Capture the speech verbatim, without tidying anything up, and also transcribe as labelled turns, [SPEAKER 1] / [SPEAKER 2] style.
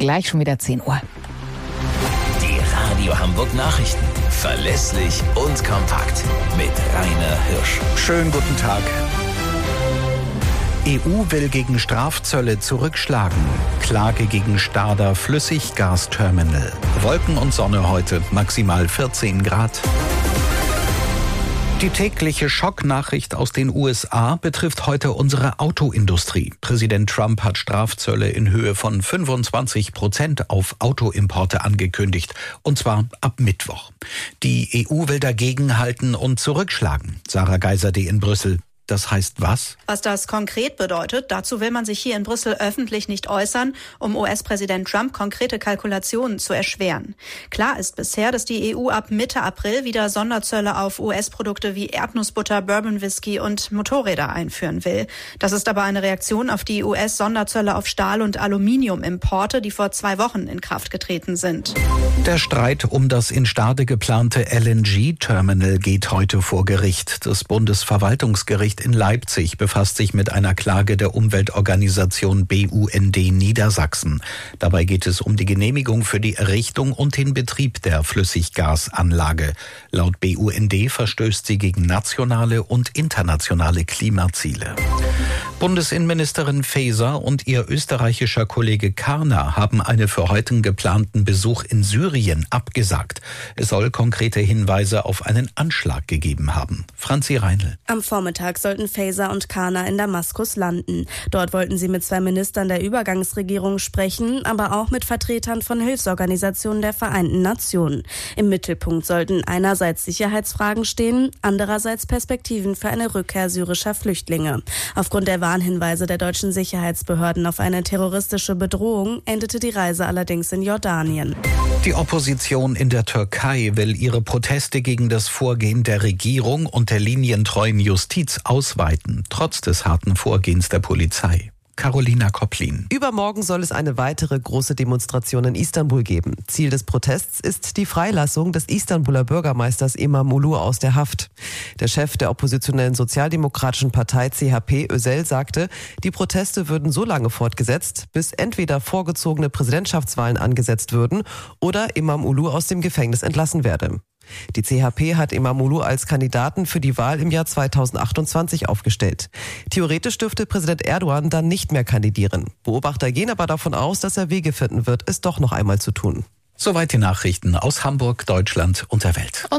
[SPEAKER 1] gleich schon wieder zehn Uhr.
[SPEAKER 2] Die Radio Hamburg Nachrichten. Verlässlich und kompakt. Mit Rainer Hirsch.
[SPEAKER 3] Schönen guten Tag. E U will gegen Strafzölle zurückschlagen. Klage gegen Stadler Flüssiggasterminal. Wolken und Sonne heute, maximal vierzehn Grad. Die tägliche Schocknachricht aus den U S A betrifft heute unsere Autoindustrie. Präsident Trump hat Strafzölle in Höhe von fünfundzwanzig Prozent auf Autoimporte angekündigt. Und zwar ab Mittwoch. Die E U will dagegenhalten und zurückschlagen. Sarah Geiserde in Brüssel. Das heißt was?
[SPEAKER 4] Was das konkret bedeutet, dazu will man sich hier in Brüssel öffentlich nicht äußern, um U S-Präsident Trump konkrete Kalkulationen zu erschweren. Klar ist bisher, dass die E U ab Mitte April wieder Sonderzölle auf U S-Produkte wie Erdnussbutter, Bourbon-Whisky und Motorräder einführen will. Das ist aber eine Reaktion auf die U S-Sonderzölle auf Stahl- und Aluminiumimporte, die vor zwei Wochen in Kraft getreten sind.
[SPEAKER 3] Der Streit um das in Stade geplante L N G-Terminal geht heute vor Gericht. Das Bundesverwaltungsgericht in Leipzig befasst sich mit einer Klage der Umweltorganisation B U N D Niedersachsen. Dabei geht es um die Genehmigung für die Errichtung und den Betrieb der Flüssiggasanlage. Laut B U N D verstößt sie gegen nationale und internationale Klimaziele. Bundesinnenministerin Faeser und ihr österreichischer Kollege Karner haben einen für heute geplanten Besuch in Syrien abgesagt. Es soll konkrete Hinweise auf einen Anschlag gegeben haben. Franzi Reinl.
[SPEAKER 5] Am Vormittag sollten Faeser und Karner in Damaskus landen. Dort wollten sie mit zwei Ministern der Übergangsregierung sprechen, aber auch mit Vertretern von Hilfsorganisationen der Vereinten Nationen. Im Mittelpunkt sollten einerseits Sicherheitsfragen stehen, andererseits Perspektiven für eine Rückkehr syrischer Flüchtlinge. Aufgrund der Warnhinweise der deutschen Sicherheitsbehörden auf eine terroristische Bedrohung endete die Reise allerdings in Jordanien.
[SPEAKER 3] Die Opposition in der Türkei will ihre Proteste gegen das Vorgehen der Regierung und der linientreuen Justiz ausweiten, trotz des harten Vorgehens der Polizei. Carolina Kopplin.
[SPEAKER 6] Übermorgen soll es eine weitere große Demonstration in Istanbul geben. Ziel des Protests ist die Freilassung des Istanbuler Bürgermeisters İmamoğlu aus der Haft. Der Chef der oppositionellen sozialdemokratischen Partei C H P, Özel, sagte, die Proteste würden so lange fortgesetzt, bis entweder vorgezogene Präsidentschaftswahlen angesetzt würden oder İmamoğlu aus dem Gefängnis entlassen werde. Die C H P hat İmamoğlu als Kandidaten für die Wahl im Jahr zweitausendachtundzwanzig aufgestellt. Theoretisch dürfte Präsident Erdogan dann nicht mehr kandidieren. Beobachter gehen aber davon aus, dass er Wege finden wird, es doch noch einmal zu tun.
[SPEAKER 3] Soweit die Nachrichten aus Hamburg, Deutschland und der Welt.